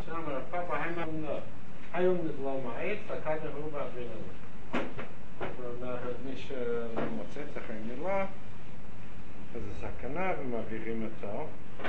שם הרפאפה היום נדלו מעץ, הקד הוא באוויר הזה. מי שמוצא צריך מילה, אז זה סכנה ומעבירים אותו.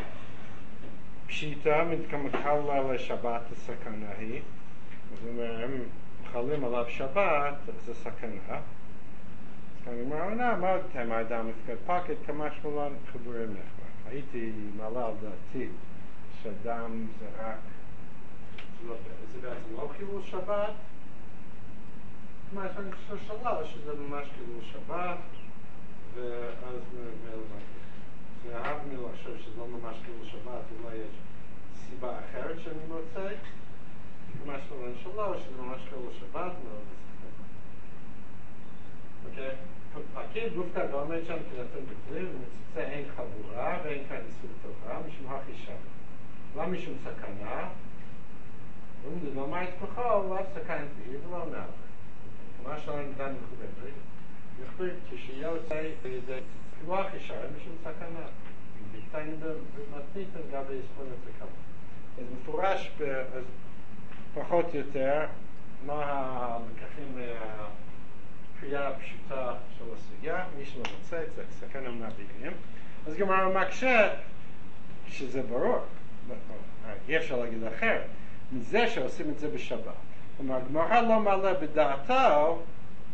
פשיטה מתקמחלה לשבת הסכנה היא. זאת אומרת, הם מחלים עליו שבת, זה סכנה. אז כאן אומר, מה עוד אתם האדם מפקד פקד, כמה שמולן חיבורים נחמד. הייתי מעלה על דעתי שדם זה רק, זה בעצם לא חילול שבת. מה, יש לנו ששאלה שזה ממש חילול שבת, ואז זה אהב לי לחשוב שזה לא ממש חילול שבת, אולי יש סיבה אחרת שאני מוצא. ממש לא נשאלה, שזה ממש חילול שבת, מאוד בסדר. אוקיי? פקיד גוף כזה עומד שם כנתון בכלי, ומצוצא אין חבורה ואין כאן איסור תורה, משום החישה. לא משום סכנה, ואומרים, לא מה יתמחו, לא סכנת לי, ולא נעבר. מה שלנו דן מחוברי, יכולים כשיוצא לידי לא החישה, משום סכנה. בקטעים במתנית, גם ביספון את זה כמה. אז מפורש, אז פחות יותר, מה הלקחים מהקריאה הפשוטה של הסוגיה, מי שלא רוצה, זה סכנה מהביגרים. אז גם המקשה, שזה ברור, אי אפשר להגיד אחרת, מזה שעושים את זה בשבת. כלומר, הגמרא לא מעלה בדעתו,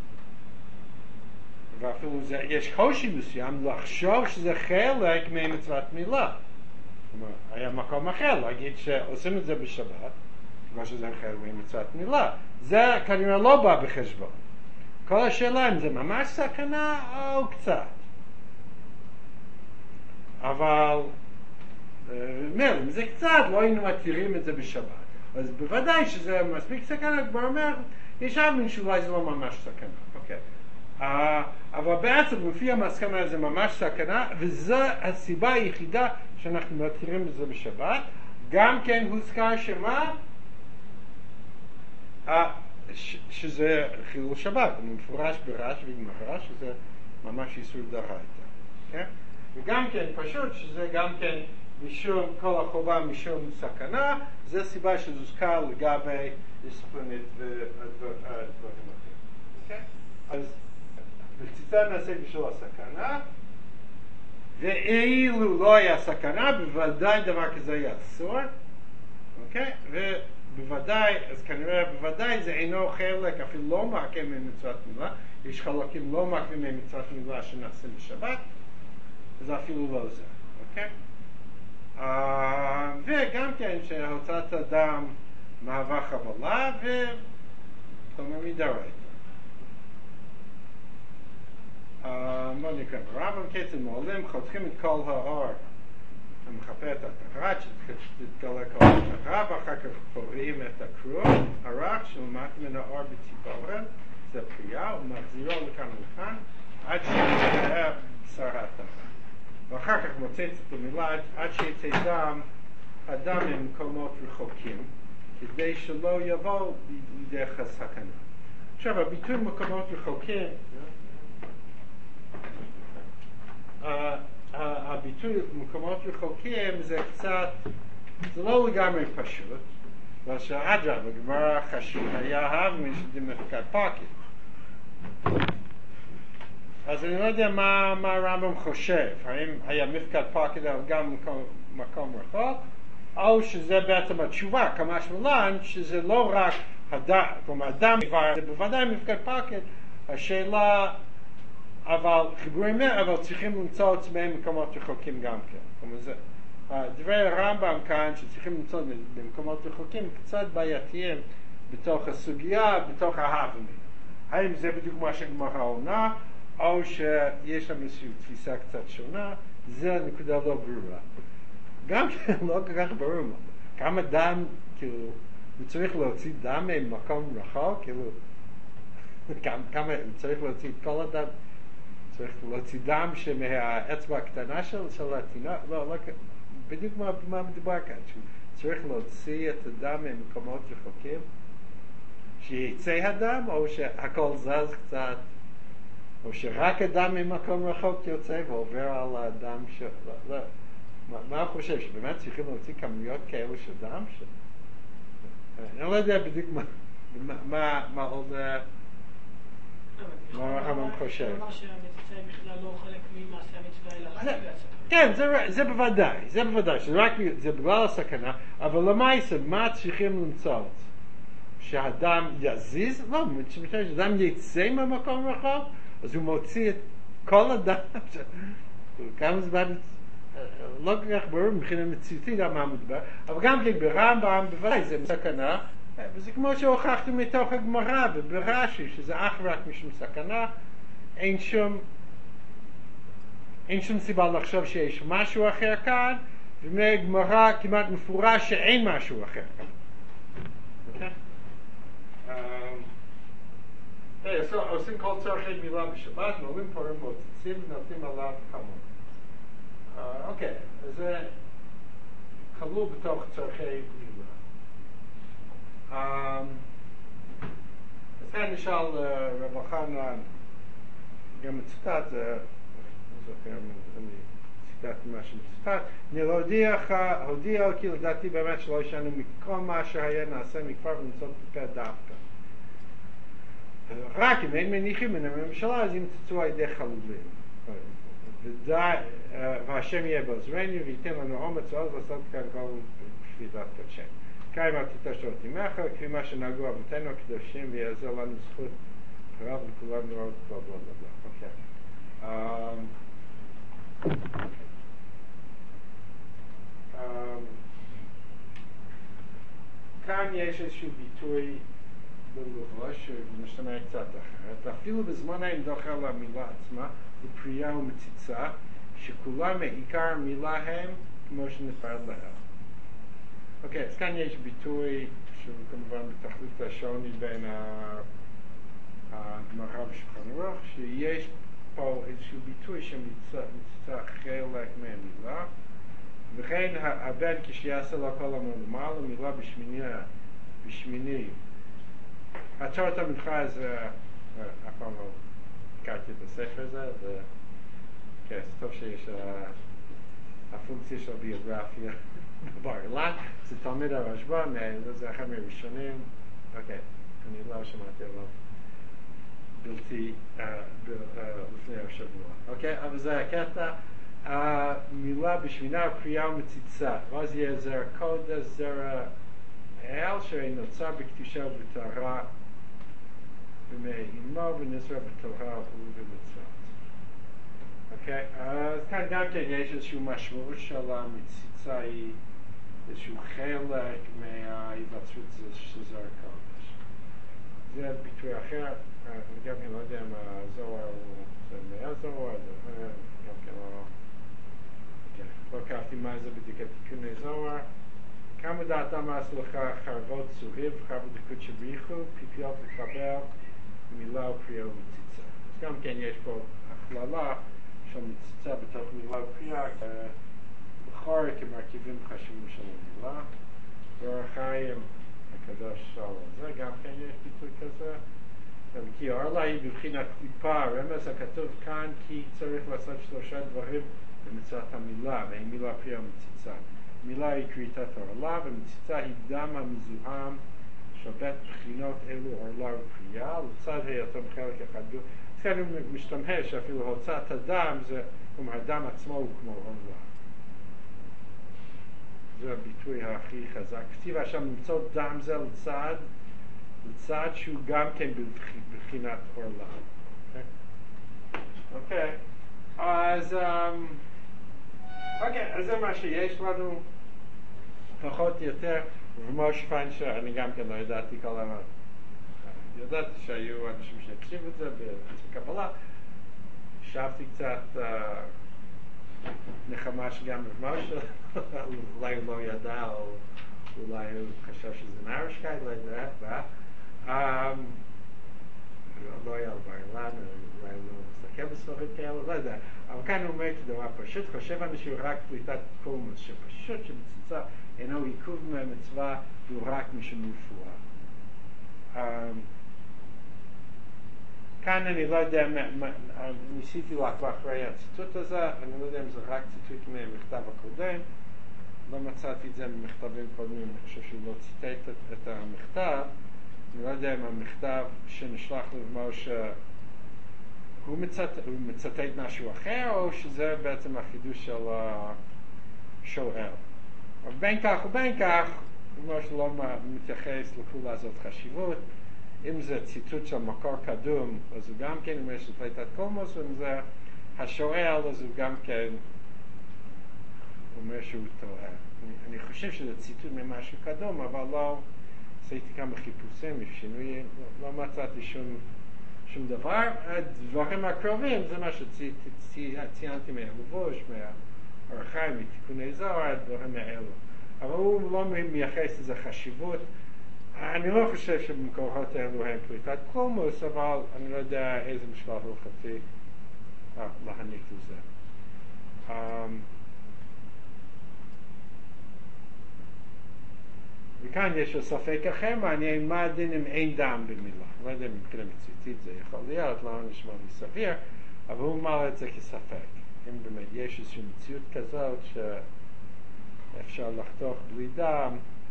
ואפילו יש קושי מסוים לחשוב שזה חלק ממצוות מילה. כלומר, היה מקום אחר להגיד שעושים את זה בשבת, כמו שזה חלק ממצוות מילה. זה כנראה לא בא בחשבון. כל השאלה אם זה ממש סכנה או קצת. אבל, אם זה קצת, לא היינו מתירים את זה בשבת. אז בוודאי שזה מספיק סכנה, כבר אומר, יש אמן שאולי זה לא ממש סכנה. אוקיי. אבל בעצם לפי המסקנה זה ממש סכנה, וזו הסיבה היחידה שאנחנו מתירים את זה בשבת. גם כן הוזכר שמה? שזה חילול שבת, הוא מפורש ברש וגמרא, שזה ממש איסור דאורייתא. Okay? וגם כן פשוט שזה גם כן משום כל החובה משום סכנה, זה סיבה שזוזכר לגבי דיסציפלינית ודברים אחרים. אז בקציצה נעשה בשביל הסכנה, ואילו לא היה סכנה, בוודאי דבר כזה היה אסור, אוקיי? ובוודאי, אז כנראה בוודאי זה אינו חלק, אפילו לא מעקם ממצוות מילה, יש חלקים לא מעקמים ממצוות מילה שנעשים בשבת, אז אפילו לא זה, אוקיי? וגם כן שהוצאת הדם מהווה חבלה, וכלומר מדאורייתא. מה נקרא? ברמב"ם קטע מעולים, חותכים את כל האור המחפה את הטהרה, שתתגלה כל הטהרה, ואחר כך פורעים את הקרור, הרך שלמט מן האור בציפורן, זה פרייה, ומחזירו לכאן ולכאן, עד שיצא בשר הטהרה. ואחר כך מוצאת את המילה עד שיצא דם, הדם ממקומות רחוקים, כדי שלא יבוא לידי הסכנה. עכשיו, הביטוי מקומות רחוקים, הביטוי מקומות רחוקים זה קצת, זה לא לגמרי פשוט, אבל שהאדרבה, הגמרא חשוב, היה אהב שזה מפקד פקד. אז אני לא יודע מה הרמב"ם חושב, האם היה מפקד פקד על גם מקום רחוק, או שזה בעצם התשובה, כמה שמלן, שזה לא רק הדם, כלומר הדם זה בוודאי מפקד פקד, השאלה, אבל חיבורים, אבל צריכים למצוא עצמם מקומות רחוקים גם כן. כלומר זה, דברי הרמב"ם כאן שצריכים למצוא במקומות רחוקים קצת בעייתיים בתוך הסוגיה, בתוך ההבנה. האם זה בדיוק מה שגמרא עונה, או שיש שם איזושהי תפיסה קצת שונה, זה נקודה לא ברורה. גם כן לא כל כך ברור. כמה דם, כאילו, הוא צריך להוציא דם ממקום רחוק, כאילו, כמה, הוא צריך להוציא את כל הדם, צריך להוציא דם שמהאצבע הקטנה של התינוק, לא, בדיוק מה מדובר כאן, צריך להוציא את הדם ממקומות רחוקים, שיצא הדם, או שהכל זז קצת, או שרק הדם ממקום רחוק יוצא ועובר על הדם מה הוא חושב, שבאמת צריכים להוציא כמויות כאלו של דם? אני לא יודע בדיוק מה עוד מה הרמב"ם חושב. אמר שהמציצה היא בכלל לא חלק ממעשה המצווה אלא רק בגלל הסכנה. כן, זה בוודאי, זה בגלל הסכנה, אבל למעשה, מה צריכים למצוא? שהאדם יזיז? לא, כשאדם יצא מהמקום רחוק, אז הוא מוציא את כל אדם, כמה זמן, לא כל כך ברור מבחינה מציאותית מה מדובר, אבל גם כן ברמב"ם, בוודאי זה סכנה, וזה כמו שהוכחתי מתוך הגמרא וברש"י, שזה אך רק משום סכנה, אין שום סיבה לחשוב שיש משהו אחר כאן, ומגמרא כמעט מפורש שאין משהו אחר כאן. עושים כל צורכי מילה בשבת, מעולים פורים מוצצים ונותנים עליו חמור. אוקיי, אז זה כלול בתוך צורכי מילה. אז כאן נשאל רב חנן, גם מצוטט, זה אני ציטט מה שמצוטט, אני לא הודיע כי לדעתי באמת שלא ישנו מכל מה שהיה נעשה מכבר ונמצאות בפה דווקא. רק אם אין מניחים מן הממשלה, אז ימצצו על ידי חלולים. והשם יהיה בעזרנו וייתן לנו אומץ ועוז לעשות כאן כל שביתת קודשנו. קיים תתעשת עמך, כפי מה שנהגו אבותינו הקדושים, ויעזר לנו זכות רב לכולם לראות בלה בלה בלה. אוקיי. כאן יש איזשהו ביטוי בלבוש שמשתמע קצת אחרת, ואפילו בזמן ההמדוחה למילה עצמה, לפרייה ומציצה, שכולם מעיקר המילה הם כמו שנפרד להם. אוקיי, אז כאן יש ביטוי שהוא כמובן בתכלית השוני בין הגמרא ושולחן ערוך, שיש פה איזשהו ביטוי שמציצה חלק מהמילה, וכן הבן כשיעשה לו כל המלמעלה, מילה בשמיני. התורת המנחה זה, אף פעם לא הכרתי את הספר הזה, וכן, זה טוב שיש הפונקציה של ביוגרפיה בבר אילן, זה תלמיד הרשב"א, זה אחד מהראשונים, אוקיי, אני לא שמעתי עליו בלתי לפני השבוע, אוקיי, אבל זה הקטע, המילה בשמינה פרייה ומציצה, ואז יהיה זרע קודש, זרע אל שנוצר בקדושה ובטהרה בימי אמו ונזרע בתורה ובמצוות. אוקיי, אז כאן גם כן יש איזושהי משמעות של המציצה, היא איזשהו חלק מההיווצרות של זרע קודש. זה ביטוי אחר, אני גם כן לא יודע אם הזוהר זה מהזוהר, גם כן לא קראתי מה זה בדיוק התיקוני זוהר. כמה דעתם עשו לך חרבות צוריב, חרבות דקות שבריחו, פיפיות לקבל, מילה ופרייה ומציצה. אז גם כן יש פה הכללה של מציצה בתוך מילה ופרייה, בכור כמרכיבים חשובים של המילה. באור החיים הקדוש של זה, גם כן יש ביטוי כזה. כי הארלה היא בבחינת קליפה, רמז הכתוב כאן כי צריך לעשות 3 דברים במצוות המילה, והיא מילה פרייה ומציצה. מילה היא כריתת הארלה, ומציצה היא דם המזוהם של בית בחינות אלו ארלה ופרייה, לצד היותו בחלק אחד. אז כאן הוא משתמש אפילו הוצאת הדם, כלומר הדם עצמו הוא כמו ארלה. זה הביטוי הכי חזק. כתיב עכשיו למצוא דם זה לצד שהוא גם כן בבחינת ארלה. אוקיי. אז זה מה שיש לנו, פחות או יותר, ומשה פיינשטיין, אני גם כן לא ידעתי כל הזמן. ידעתי שהיו אנשים שהקשיבו את זה בקבלה, שבתי קצת נחמה שגם משה, אולי הוא לא ידע, או אולי הוא חשב שזה נערשקייט, לא יודע איך, לא היה על בר אילן, אולי הוא לא מסתכל בספרים כאלה, לא יודע. אבל כאן הוא אומר כדבר פשוט, חושב אנשים רק פליטת קולמוס, שפשוט שמציצה אינו עיכוב מהמצווה, הוא רק משום רפואה. כאן אני לא יודע, ניסיתי לעקוב אחרי הציטוט הזה, אני לא יודע אם זה רק ציטוט מהמכתב הקודם, לא מצאתי את זה ממכתבים קודמים, אני חושב שהוא לא ציטט את המכתב. אני לא יודע אם המכתב שנשלח למשה הוא מצטט משהו אחר, או שזה בעצם החידוש של השואל. אבל בין כך ובין כך, משה לא מתייחס לכולה הזאת חשיבות. אם זה ציטוט של מקור קדום, אז הוא גם כן אומר שפליטת קולמוס, ואם זה השואל, אז הוא גם כן אומר שהוא טועה. אני חושב שזה ציטוט ממשהו קדום, אבל לא, עשיתי כמה חיפושים, שינוי, לא מצאתי שום דבר. הדברים הקרובים זה מה שציינתי מהלבוש, מהאורחיים, מתיקוני זוהר, הדברים האלו. אבל הוא לא מייחס לזה חשיבות. אני לא חושב שבמקורות האלו הם פליטת קולמוס, אבל אני לא יודע איזה משפט הלכתי להניק לזה. וכאן יש לו ספק אחר, מעניין מה הדין אם אין דם במילה. לא יודע אם מבחינה מציאותית זה יכול להיות, לא נשמע לי סביר, אבל הוא מעלה את זה כספק. אם באמת יש איזושהי מציאות כזאת שאפשר לחתוך בלי דם,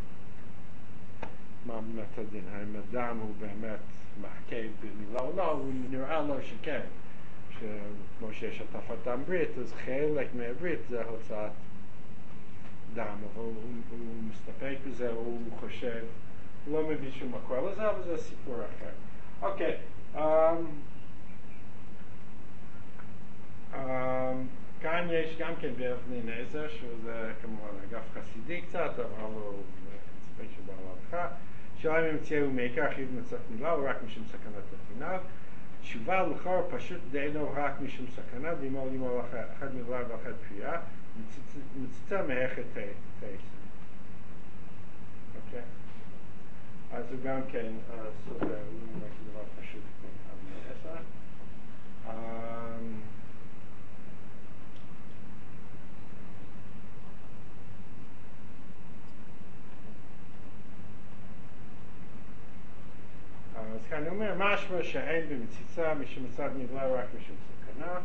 מה באמת הדין? האם הדם הוא באמת מעכב במילה או לא? הוא נראה לו שכן. כמו שיש הטפת דם ברית, אז חלק מהברית זה הוצאת דם, אבל הוא מסתפק בזה, הוא חושב, הוא לא מביא שום מקור לזה, אבל זה סיפור אחר. אוקיי, כאן יש גם כן באבני נזר, שזה כמובן אגף חסידי קצת, אבל הוא מסתפק שבא להלכה. שאלה אם המציאו מעיקר חיוב מצאת מילה, או רק משום סכנת התפינה. תשובה לכאורה פשוט דיינו רק משום סכנה, ואימו לימו אחד מבלר ואחד פריאה, מציצה מהכת תייסה. אוקיי? אז הוא גם כן סובר, הוא רק דבר פשוט מהעשר. אז כאן הוא אומר, משמע שאין במציצה משום מצד מבלר רק משום סכנה.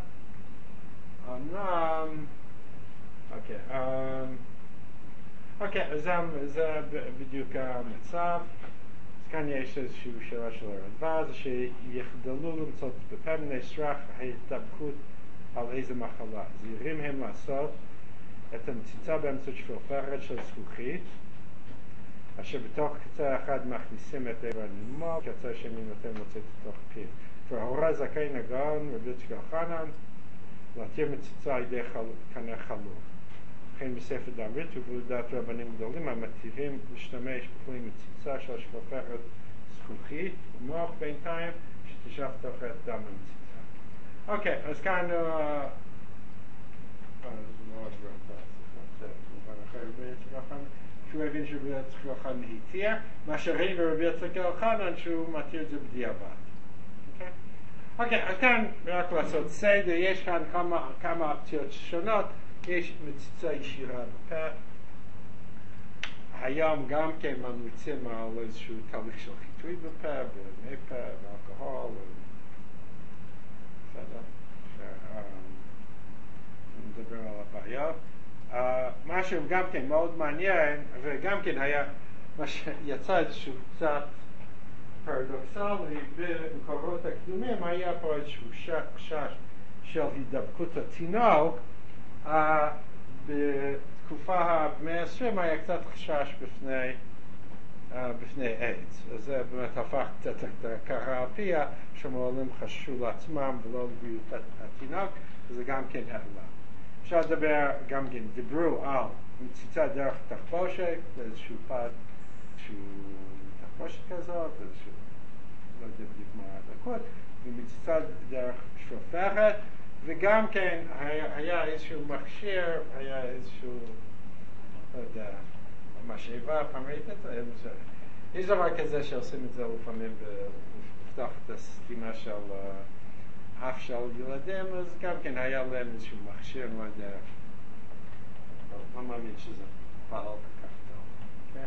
אוקיי, אז זה בדיוק המצב. אז כאן יש איזושהי שאלה של הרדב"א, זה שיחדלו למצוא בפה מיני סרח ההתדבקות על איזה מחלה. זהירים הם לעשות את המציצה באמצעות שפרפרת של זכוכית, אשר בתוך קצה אחד מכניסים את איבר הנמול, קצה שני נותן לצאת לתוך פיו. וההורה זכאי נגן רבי יצחק אלחנן להתיר מציצה על ידי קנה חלוף. וכן בספר דם ברית ובלדעת רבנים גדולים המתירים להשתמש בכלי מציצה של שפרפרת זכוכית ומוח בינתיים שתשאף תוך את דם המציצה. אוקיי, אז כאן זה מאוד זה כמובן אחר רבי יצחק אלחנן שהוא הבין שרבי יצחק אלחנן התיר, מה שראינו רבי יצחק אלחנן שהוא מתיר את זה בדיעבד. אוקיי, אז כאן רק לעשות סדר, יש כאן כמה אופציות שונות, יש מציצה ישירה בפה, היום גם כן ממליצים על איזשהו תהליך של חיטוי בפה, במי פה, באלכוהול, בסדר, נדבר על הבעיות. משהו גם כן מאוד מעניין, וגם כן היה, מה שיצא איזשהו קצת פרדוקסלי, במקורות הקדומים היה פה איזשהו חשש של הידבקות התינוק. בתקופה ה-120 היה קצת חשש בפני איידס. אז זה באמת הפך קצת את הקרה על פיה, שמועלים חששו לעצמם ולא לבריאות התינוק, וזה גם כן העלה. אפשר לדבר, גם כן דיברו על מציצה דרך תחבושת, איזשהו פד שהוא תחבושת כזאת, איזשהו, לא יודע בדיוק מה הדקות, ומציצה דרך שפרפרת, וגם כן היה איזשהו מכשיר, היה איזשהו, לא יודע, משאבה, פעם ראית את זה? יש דבר כזה שעושים את זה לפעמים לפתוח את הסתימה של אף של ילדים, אז גם כן היה להם איזשהו מכשיר, לא יודע, לא מאמין שזה פעל כל כך טוב.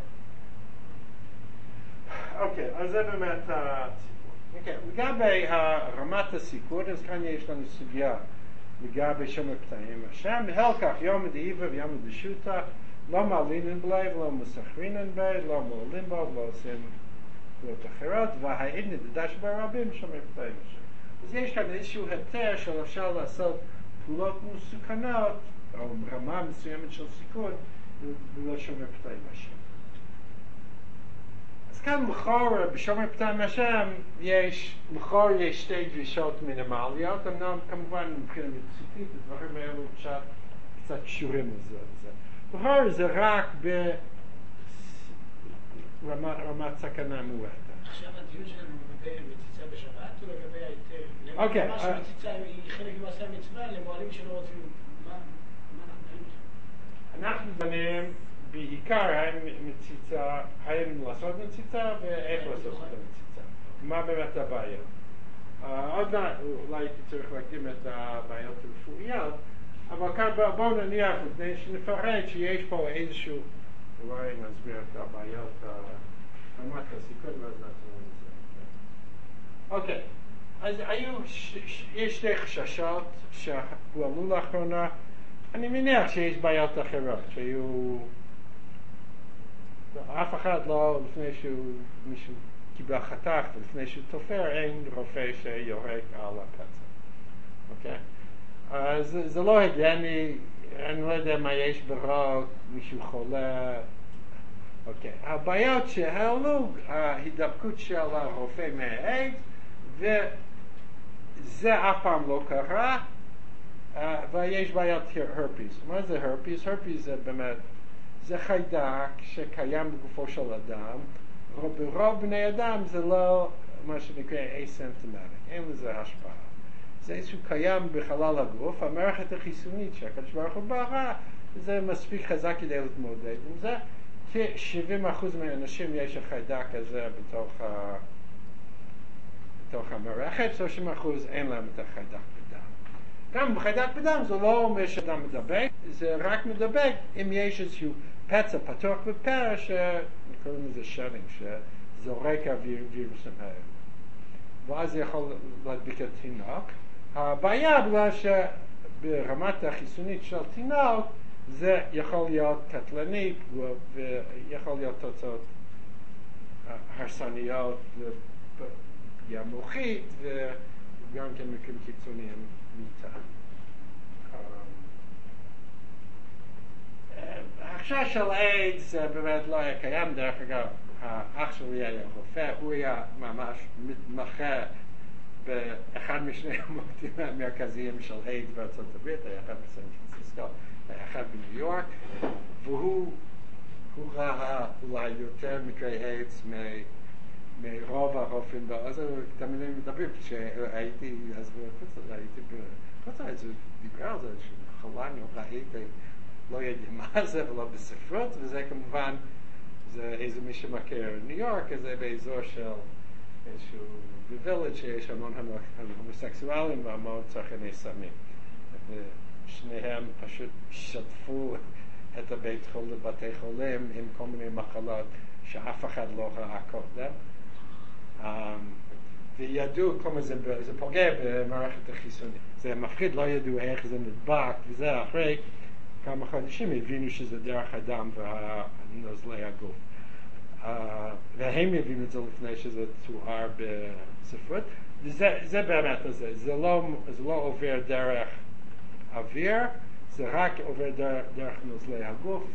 אוקיי, אז זה באמת הסיפור. לגבי רמת הסיכון, אז כאן יש לנו סוגיה לגבי שם הקטעים. השם הלקח יום דאיבה ויום דשוטה, לא מעלינן בלי, לא מסחרינן בי, לא מעולים בו, לא עושים פעולות אחרות, והעיד נדדה שברבים שומר פתאי משהו. אז יש כאן איזשהו היתר של אפשר לעשות פעולות מסוכנות, או רמה מסוימת של סיכון, ולא שומר פתאי משהו. אז כאן לכאורה, בשומר פתאי מהשם, לכאורה יש שתי דרישות מינימליות, אמנם כמובן מבחינה מצוטית, הדברים האלו קצת קשורים לזה. לכאורה זה רק ברמת סכנה מועטה. עכשיו הדיון שלנו לגבי מציצה בשבת או לגבי ההיתר? אוקיי. למה שמציצה היא חלק ממעשה המצווה למועלים שלא רוצים, מה אנחנו דנים שם? אנחנו דנים בעיקר האם לעשות מציצה ואיך לעשות את המציצה. מה באמת הבעיה? עוד מעט אולי הייתי צריך להקדים את הבעיות הרפואיות, אבל כאן בואו נניח לפני שנפרט שיש פה איזשהו, אולי נסביר את הבעיות רמת הסיכון ואז נעצור את זה. אוקיי, אז יש שתי חששות שהועלו לאחרונה. אני מניח שיש בעיות אחרות, אף אחד לא, לפני מישהו קיבל חתך ולפני שהוא תופר, אין רופא שיורק על הפצע. אוקיי? אז זה לא הגיוני, אני לא יודע מה יש ברוק, מישהו חולה. אוקיי, הבעיות שהעלו, ההידבקות של הרופא מהאיידס, וזה אף פעם לא קרה, ויש בעיות הרפיס. מה זה הרפיס? הרפיס זה באמת, זה חיידק שקיים בגופו של אדם, ברוב בני אדם זה לא מה שנקרא אסימפטומטי, אין לזה השפעה. זה איזשהו קיים בחלל הגוף, המערכת החיסונית שהקדוש ברוך הוא ברא, זה מספיק חזק כדי להתמודד עם זה, כ-70% מהאנשים יש החיידק הזה בתוך המערכת, 30% אין להם את החיידק בדם. גם בחיידק בדם זה לא אומר שאדם מדבק, זה רק מדבק אם יש איזשהו פצע פתוח בפה שקוראים לזה שרים, שזורק הווירוסים האלה. ואז זה יכול להדביק את תינוק. הבעיה בגלל שברמת החיסונית של תינוק זה יכול להיות קטלני ויכול להיות תוצאות הרסניות פגיעה מוחית וגם כן מקרים קיצוניים מיתה. החשש של איידס זה באמת לא היה קיים, דרך אגב האח שלי היה רופא, הוא היה ממש מתמחה באחד משני המוקדים המרכזיים של איידס בארצות הברית, היה אחד בסן פרנסיסקו, היה אחד בניו יורק, והוא ראה אולי יותר מקרי איידס מרוב הרופאים, אז תמיד מדברים, כשהייתי אז בחוץ לארץ, הוא דיבר על זה, שחלמנו, ראיתי, לא יודעים מה זה ולא בספרות, וזה כמובן, זה איזה מי שמכיר ניו יורק, זה באזור של איזשהו בווילג' שיש המון הומוסקסואלים והמון צרכני סמים. ושניהם פשוט שטפו את בתי חולים עם כל מיני מחלות שאף אחד לא ראה קודם. וידעו כמה זה פוגע במערכת החיסונית. זה מפחיד, לא ידעו איך זה נדבק, וזה אחרי כמה חודשים הבינו שזה דרך הדם ונוזלי הגוף. והם הבינו את זה לפני שזה תואר בספרות. זה באמת זה. זה לא עובר דרך אוויר, זה רק עובר דרך נוזלי הגוף.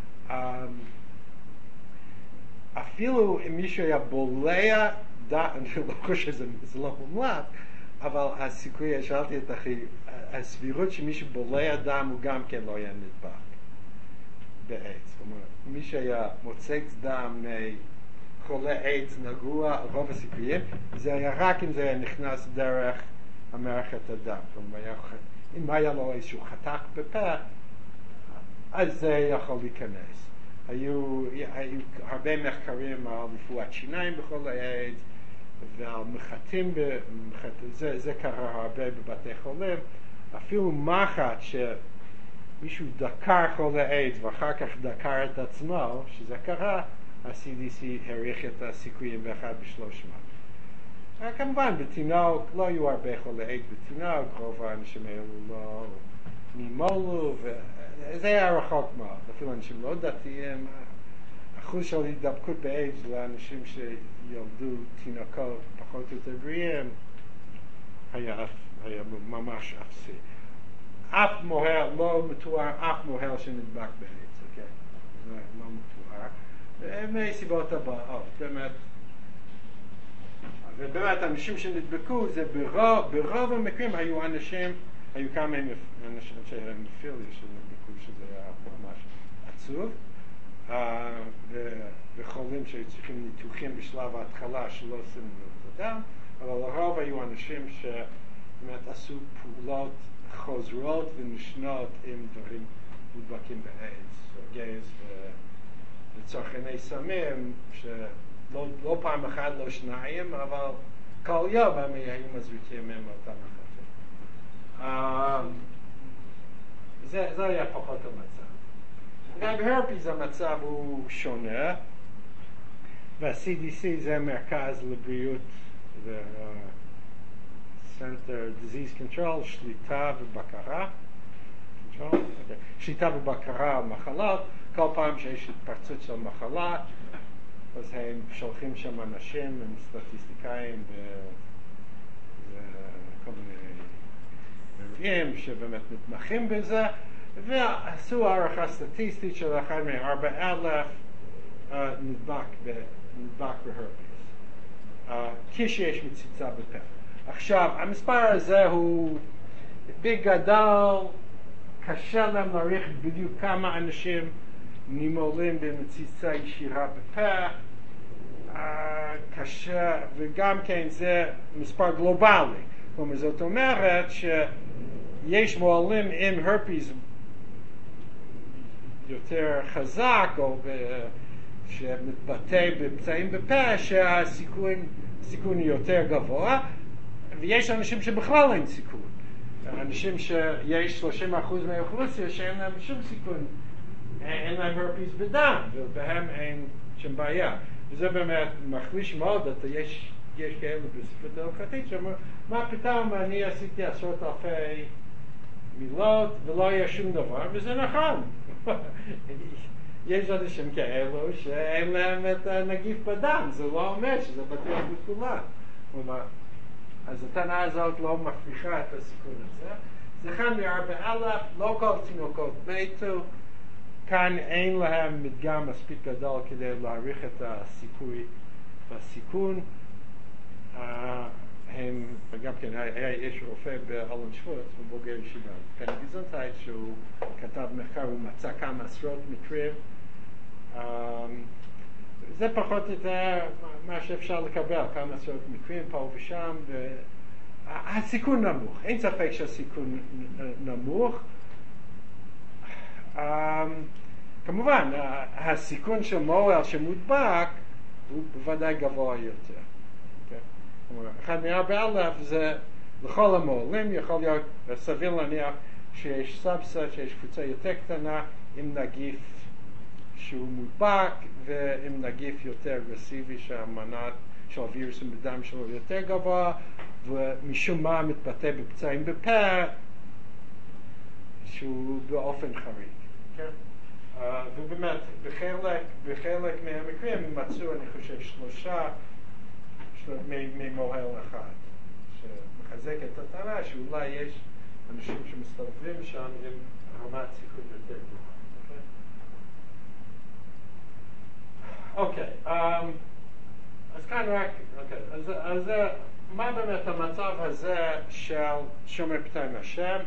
אפילו אם מישהו היה בולע, אני לא חושב שזה לא מומלץ, אבל הסיכוי, שאלתי את אחי, הסבירות שמישהו בולע דם הוא גם כן לא היה נדבק באיידס. זאת אומרת, מי שהיה מוצץ דם מחולה איידס נגוע, רוב הסיכויים, זה היה רק אם זה היה נכנס דרך המערכת הדם. אם היה לו איזשהו חתך בפה, אז זה יכול להיכנס. היו הרבה מחקרים על רפואת שיניים בחולי איידס, ועל מחטים, זה קרה הרבה בבתי חולים. אפילו מחט שמישהו דקר חולי איידס ואחר כך דקר את עצמו, שזה קרה, ה-CDC העריך את הסיכויים ב1/300. כמובן בתינוק, לא היו הרבה חולי איידס בתינוק, רוב האנשים האלו נימולו, וזה היה רחוק מאוד, אפילו אנשים לא דתיים, אחוז של הידבקות באיידס לאנשים שילדו תינוקות פחות או יותר בריאים, היה ממש אפסי. אף מוהל, לא מתואר אף מוהל שנדבק באיידס, אוקיי? זה לא מתואר. מסיבות הבאות, באמת. ובאמת, אנשים שנדבקו, זה ברוב המקרים היו אנשים, היו כמה אנשים שהמפיליה שנדבקו, שזה היה ממש עצוב, וחולים שהיו צריכים ניתוחים בשלב ההתחלה שלא עושים את הדם, אבל לרוב היו אנשים שבאמת עשו פעולות חוזרות ונשנות עם דברים מודבקים באיידס, גייז וצרכני סמים, שלא פעם אחת, לא שניים, אבל כל יום הם היו מזריקים מהם אותם אחרים. זה היה פחות המצב. גם בהרפיס המצב הוא שונה, וה-CDC זה מרכז לבריאות Center Disease Control, שליטה ובקרה. שליטה ובקרה על מחלות, כל פעם שיש התפרצות של מחלה, אז הם שולחים שם אנשים, הם סטטיסטיקאים וכל מיני מראים שבאמת מתמחים בזה, ועשו הערכה סטטיסטית של אחד מ-4,000 נדבק בהרפיס, כשיש מציצה בפה. עכשיו, המספר הזה הוא בגדול, קשה להם להעריך בדיוק כמה אנשים נימולים במציצה ישירה בפה, קשה, וגם כן זה מספר גלובלי. כלומר, זאת אומרת שיש מועלים עם הרפיס יותר חזק, או שמתבטא בפצעים בפה, שהסיכון יותר גבוה, ויש אנשים שבכלל אין סיכון. אנשים שיש 30% מהאוכלוסיה שאין להם שום סיכון, אין להם הרפיס בדם, ובהם אין שם בעיה. וזה באמת מחליש מאוד, יש כאלה בספרות ההלכתית שאומר, מה פתאום אני עשיתי עשרות אלפי מילות ולא היה שום דבר, וזה נכון. יש אנשים כאלו שאין להם את הנגיף בדם, זה לא אומר שזה בטוח בכולם. כלומר, אז הטענה הזאת לא מפריחה את הסיכון הזה. זה כאן מ-4,000, לא כל תינוקות מתו, כאן אין להם מדגם מספיק גדול כדי להעריך את הסיכוי והסיכון. וגם כן, יש רופא באלון שוורץ, הוא בוגר ישיבה, כאן גזונטייט, שהוא כתב מחקר, הוא מצא כמה עשרות מקרים. זה פחות או יותר מה שאפשר לקבל, כמה עשרות מקרים פה ושם, הסיכון נמוך, אין ספק שהסיכון נמוך. כמובן, הסיכון של מועל שמודבק הוא בוודאי גבוה יותר. אחד מ-4,000 זה לכל המועלים, יכול להיות סביר להניח שיש סאבסט, שיש קבוצה יותר קטנה עם נגיף שהוא מודבק ועם נגיף יותר אגרסיבי שהמנת של הווירוסים בדם שלו יותר גבוה, ומשום מה מתבטא בפצעים בפה שהוא באופן חריג. ובאמת, בחלק מהמקרים מצאו, אני חושב, 3 ממוהל אחד, שמחזק את הטענה שאולי יש אנשים שמסתובבים שם עם רמת סיכון יותר גבוהה. אוקיי, אז כאן רק, אז מה באמת המצב הזה של שומר פתאי מהשם?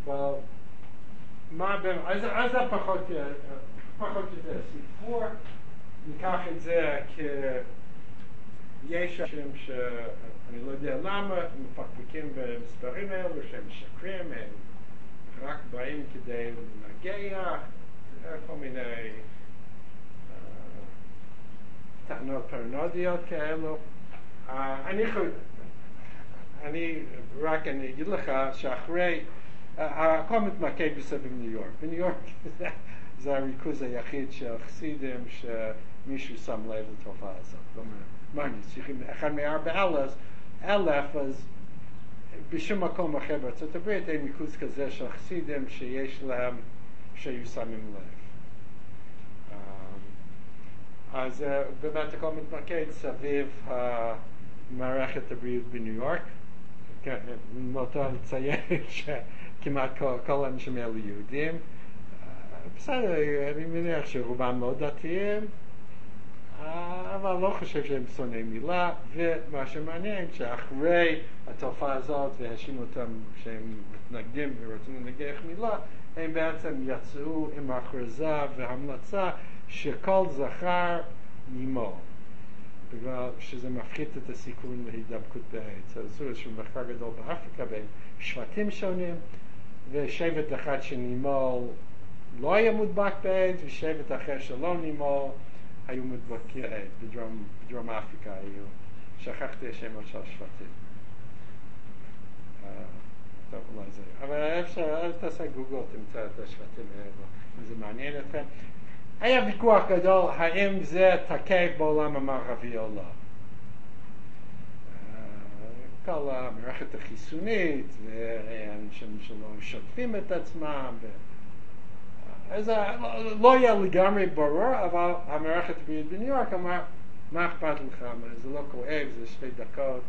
אז זה פחות יותר סיפור, ניקח את זה יש אנשים שאני לא יודע למה, מפקפקים במספרים האלו, שהם משקרים, הם רק באים כדי לנגח, כל מיני טענות פרנודיות כאלו. אני אגיד לך שאחרי, הכל מתמקד בסביב ניו יורק. בניו יורק זה הריכוז היחיד של חסידים שמישהו שם לב לתופעה הזאת. מה אני צריכים, אחד מ-4,000, אז בשום מקום אחר בארצות הברית אין ריכוז כזה של חסידים שיש להם, שהיו שמים לב. אז באמת הכל מתמקד סביב מערכת הבריאות בניו יורק. כן, מותר לציין שכמעט כל האנשים האלה יהודים. בסדר, אני מניח שרובם מאוד דתיים, אבל לא חושב שהם שונאי מילה, ומה שמעניין שאחרי התופעה הזאת והאשימו אותם שהם מתנגדים ורוצים לנגח מילה, הם בעצם יצאו עם הכרזה והמלצה שכל זכר נימול, בגלל שזה מפחית את הסיכון להידבקות באיידס. אז עשו איזשהו מחקר גדול באפריקה בין שבטים שונים, ושבט אחד שנימול לא היה מודבק באיידס, ושבט אחר שלא נימול היו מודבקי איידס. בדרום אפריקה היו, שכחתי השמות של השבטים. טוב, אולי זה, אבל אפשר, תעשה גוגל, תמצא את השבטים האלה, אם זה מעניין אתכם. היה ויכוח גדול, האם זה תקף בעולם המערבי או לא. כל המערכת החיסונית, ואנשים שלא שוטפים את עצמם, אז לא היה לגמרי ברור, אבל המערכת הבריאות בניו יורק אמר, מה אכפת לך? זה לא כואב, זה 2 דקות.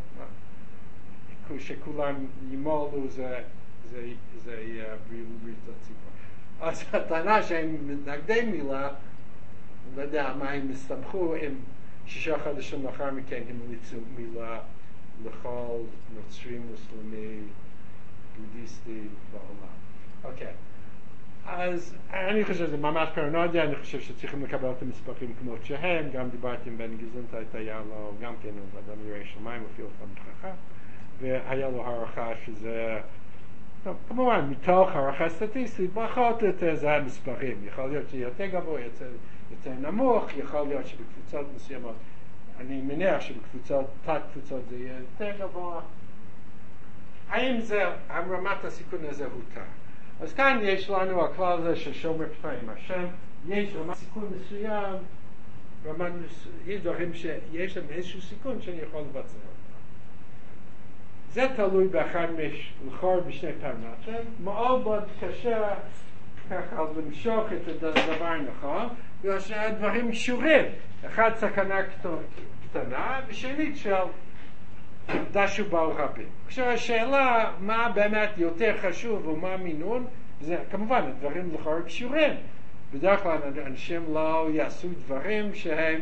שכולם ימולו זה בריאות הציבור. אז הטענה שהם מתנגדי מילה, לא יודע מה הם הסתמכו, הם 6 חודשים לאחר מכן המליצו מילה לכל נוצרי, מוסלמי, בודהיסטי בעולם. אוקיי. אז אני חושב שזה ממש פרנודיה, אני חושב שצריכים לקבל את המספרים כמות שהם, גם דיברתי עם בן גזונטה, היה לו גם כן אדם יראה שמיים, אפילו חכם, והיה לו הערכה שזה, טוב, כמובן מתוך הערכה סטטיסטית, פחות או יותר זה המספרים, יכול להיות שיותר גבוה, יותר נמוך, יכול להיות שבקבוצות מסוימות, אני מניח שבקבוצות, תת קבוצות זה יהיה יותר גבוה. האם זה, רמת הסיכון הזה הותר? אז כאן יש לנו הכלל הזה של שומר פתאים השם, יש רמת סיכון מסוים, יש דברים שיש להם איזשהו סיכון שאני יכול לבצע אותם. זה תלוי באחד לבחור בשני פרמטרים, מאוד מאוד קשה ככה למשוך את הדבר נכון, בגלל שהדברים קשורים, אחד סכנה קטנה ושנית של דשו באו רבים. עכשיו השאלה מה באמת יותר חשוב ומה מינון, זה כמובן הדברים לכאורה קשורים. בדרך כלל אנשים לא יעשו דברים שהם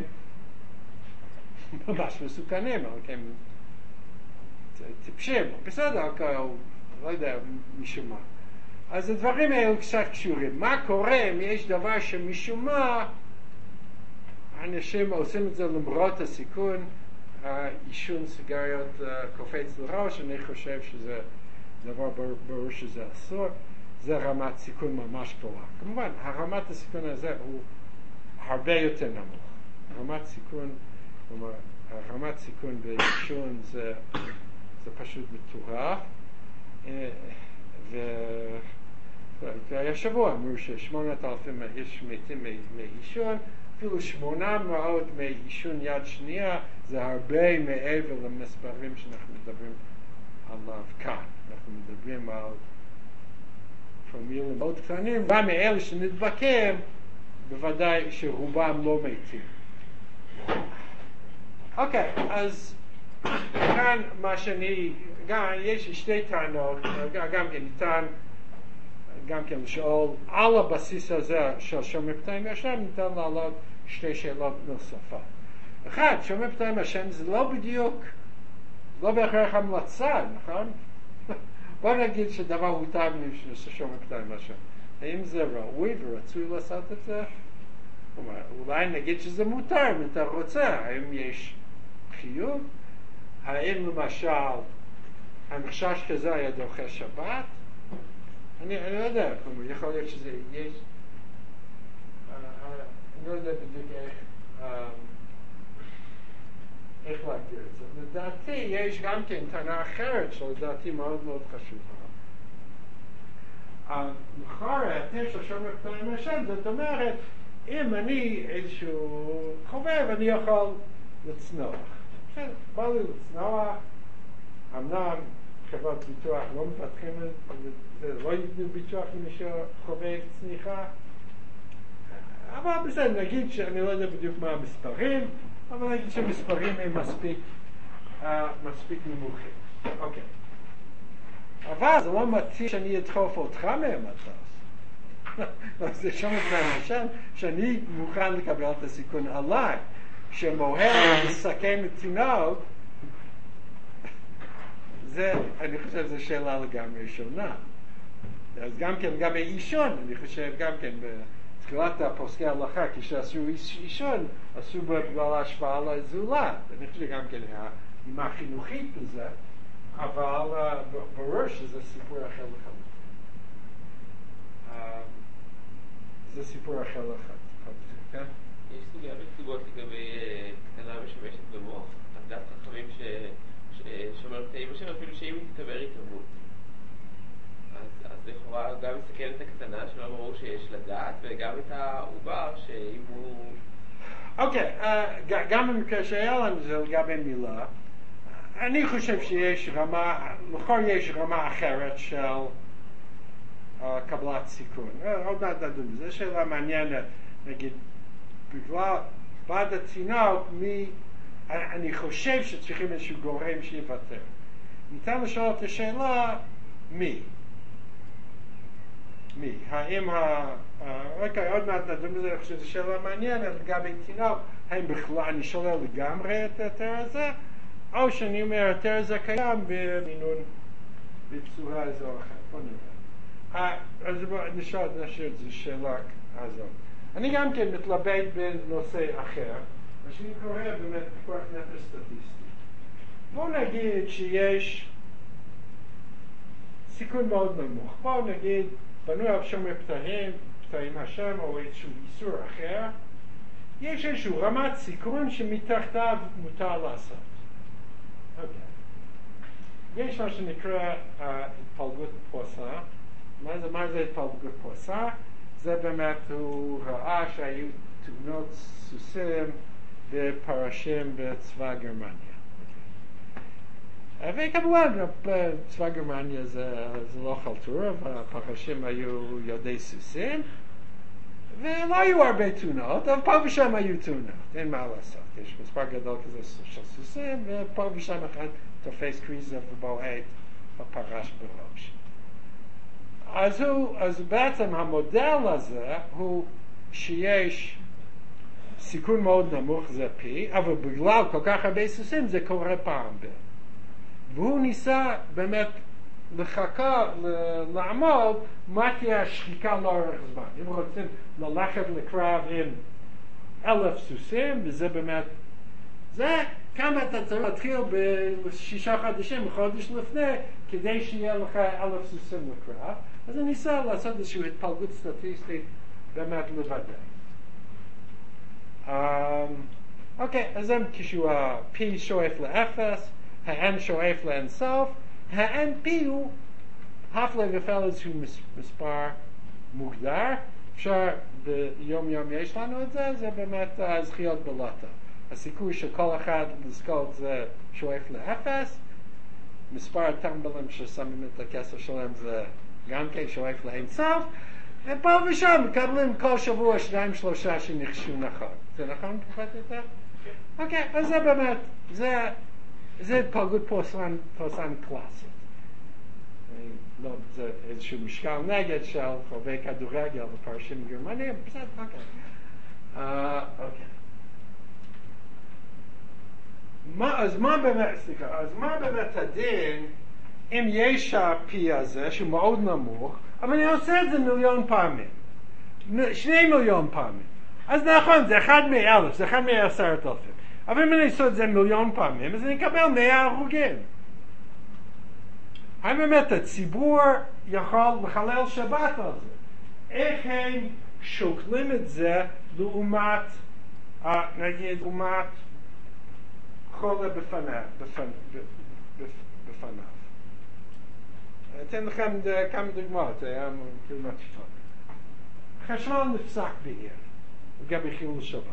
ממש מסוכנים, אבל הם טיפשים, בסדר, לא יודע משום מה. אז הדברים האלה קצת קשורים. מה קורה אם יש דבר שמשום מה אנשים עושים את זה למרות הסיכון, עישון סיגריות קופץ לראש, אני חושב שזה דבר ברור שזה אסור, זה רמת סיכון ממש גבוהה. כמובן, הרמת הסיכון הזה הוא הרבה יותר נמוך. רמת סיכון בעישון זה פשוט מטורף. והיה שבוע, אמרו ש8,000 איש מתים מעישון, אפילו 800 מעישון יד שנייה, זה הרבה מעבר למספרים שאנחנו מדברים עליו כאן. אנחנו מדברים על פרומילים מאוד קטנים, גם מאלה שנדבקים, בוודאי שרובם לא מתים. אוקיי, אז כאן מה שאני, יש 2 טענות, גם כן ניתן, גם כן לשאול, על הבסיס הזה של שומר פתאים השם, ניתן להעלות 2 שאלות נוספות. אחד, שומר פתאים השם זה לא בדיוק, לא בהכרח המלצה, נכון? בוא נגיד שדבר הותר שומר פתאים השם. האם זה ראוי ורצוי לעשות את זה? אולי נגיד שזה מותר, אם אתה רוצה, האם יש חיוב? האם למשל, החשש כזה היה דוחה שבת? אני לא יודע, יכול להיות שזה יש, אני לא יודע בדיוק איך להגדיר את זה. לדעתי יש גם כן טענה אחרת שלדעתי מאוד מאוד חשובה. לכאורה, התנאי של שומר פתאים השם, זאת אומרת, אם אני איזשהו חובב, אני יכול לצנוח. בא לי לצנוח, אמנם חברות ביטוח לא מפתחים את זה, לא ייתנו ביטוח למי שחווה צניחה. אבל בסדר, נגיד שאני לא יודע בדיוק מה המספרים, אבל נגיד שהמספרים הם מספיק נמוכים. אוקיי. אבל זה לא מתאים שאני אדחוף אותך מהמטוס. זה שומע מהמשל שאני מוכן לקבל את הסיכון עליי, שמוהל לסכן את תינוק, אני חושב שזו שאלה לגמרי שונה. אז גם כן, לגבי אישון, אני חושב גם כן, בתחילת הפוסקי ההלכה, כשעשו אישון, עשו בגלל ההשפעה על הזולת. אני חושב גם כן, עם החינוכית בזה, אבל ברור שזה סיפור אחר לחלוטין. זה סיפור אחר לחלוטין, כן? יש סוגיה בכתובות לגבי קטנה משמשת במוח, אז דעת חכמים שאומרת אמא שלו אפילו שאם היא תתעבר היא תמות. אז לכאורה גם מסתכל את הקטנה שלא ברור שיש לה דעת, וגם את העובר שאם הוא... אוקיי, גם במקרה שהיה לנו זה לגבי מילה, אני חושב שיש רמה, לכל יש רמה אחרת של קבלת סיכון. עוד מעט נדון בזה, זו שאלה מעניינת, נגיד, בגלל בעד התינוק, אני חושב שצריכים איזשהו גורם שיוותר. ניתן לשאול את השאלה, מי? האם אוקיי, עוד מעט נדון בזה, אני חושב שזו שאלה מעניינת, לגבי תינוק, האם בכלל אני שולל לגמרי את היתר הזה, או שאני אומר, היתר הזה קיים במינון, בצורה איזו או אחרת. בוא נראה. אז נשאיר את זה שאלה הזאת. אני גם כן מתלבט בנושא אחר, מה שאני קורא באמת פיקוח נפש סטטיסטי. בואו נגיד שיש סיכון מאוד נמוך. בואו נגיד, בנו על שומר פתאים השם או איזשהו איסור אחר, יש איזשהו רמת סיכון שמתחתיו מותר לעשות. יש מה שנקרא התפלגות פרוסה. מה זה התפלגות פרוסה? זה באמת, הוא ראה שהיו תאונות סוסים ופרשים בצבא גרמניה. וכמובן, צבא גרמניה זה לא חלטורה, והפרשים היו ילדי סוסים, ולא היו הרבה תאונות, אבל פה ושם היו תאונות, אין מה לעשות. יש מספר גדול כזה של סוסים, ופה ושם אחד תופס קריזה ובועט הפרש בראש. אז בעצם המודל הזה הוא שיש סיכון מאוד נמוך, זה פי, אבל בגלל כל כך הרבה סוסים זה קורה פעם ב. והוא ניסה באמת לעמוד מה תהיה השחיקה לאורך זמן. אם רוצים ללכת לקרב עם 1,000 סוסים, וזה באמת, זה כמה אתה צריך להתחיל ב6 חודשים, חודש לפני, כדי שיהיה לך 1,000 סוסים לקרב. אז אני ניסה לעשות איזושהי התפלגות סטטיסטית באמת לוודא. אוקיי, אז זה כשהוא ה-P שואף ל-0, ה-N שואף לאינסוף, ה-NP הוא הפלא ופעל איזשהו מספר מוגדר. אפשר ביום יש לנו את זה, זה באמת הזכיות בלוטו. הסיכוי של כל אחד לזכות זה שואף ל-0, מספר הטמבלים ששמים את הכסף שלהם זה גם כן שואף לאינסוף, ופה ושם מקבלים כל שבוע 2-3 שנחשו נכון. זה נכון פחות יותר? אוקיי, אז זה באמת, זה התפלגות פרוסן קלאסית. לא, זה איזשהו משקל נגד של חובבי כדורגל ופרשים גרמניים, בסדר, אוקיי. אז מה באמת הדין אם יש ה-P הזה שהוא מאוד נמוך, אבל אני עושה את זה 1,000,000 פעמים, 2,000,000 פעמים. אז נכון, זה 1 מ-1,000, זה 1 מ-10,000. אבל אם אני אעשה את זה 1,000,000 פעמים, אז אני אקבל 100 הרוגים. האם באמת הציבור יכול לחלל שבת על זה? איך הם שוקלים את זה לעומת, נגיד, לעומת חולה בפניו? אתן לכם כמה דוגמאות, זה היה כאילו מתפק. חשמל נפסק בעיר, לגבי חילול שבת.